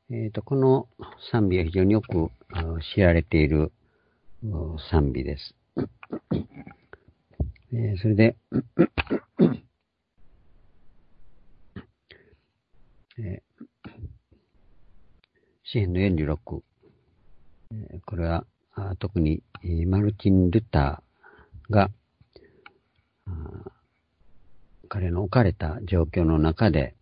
この賛美は非常によく知られている賛美です。それで、詩編の46、これは特にマルチン・ルターが彼の置かれた状況の中で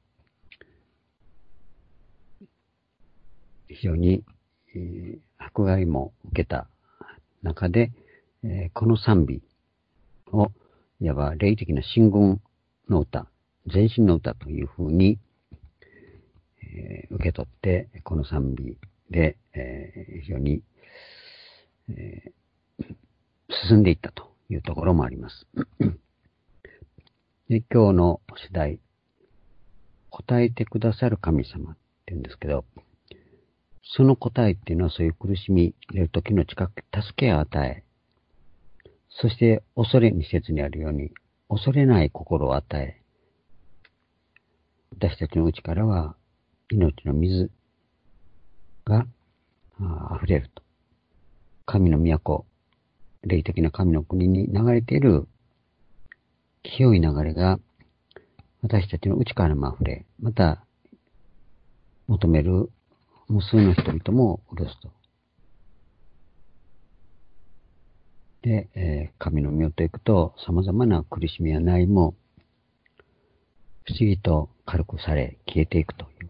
非常に迫害も受けた中で、この賛美をいわば霊的な進軍の歌、前進の歌というふうに、受け取ってこの賛美で、非常に、進んでいったというところもあります。で、今日の主題、答えてくださる神様って言うんですけど、その答えっていうのはそういう苦しみ出る時の近く助けを与え、そして恐れに説にあるように恐れない心を与え、私たちの内からは命の水が溢れると。神の都、霊的な神の国に流れている清い流れが私たちの内からも溢れ、また求める無数の人々も潤すと。で、神の御と行くと様々な苦しみや悩みも不思議と軽くされ消えていくという、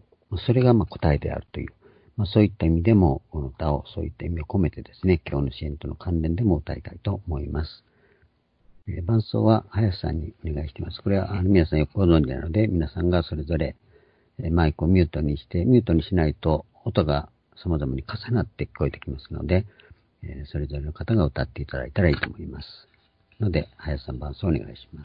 それが答えであるという、そういった意味でもこの歌をそういった意味を込めてですね、今日の支援との関連でも歌いたいと思います。伴奏は林さんにお願いしています。これは皆さんよくご存知なので、皆さんがそれぞれマイクをミュートにして、ミュートにしないと音が様々に重なって聞こえてきますので、それぞれの方が歌っていただいたらいいと思います。ので、林さん伴奏お願いします。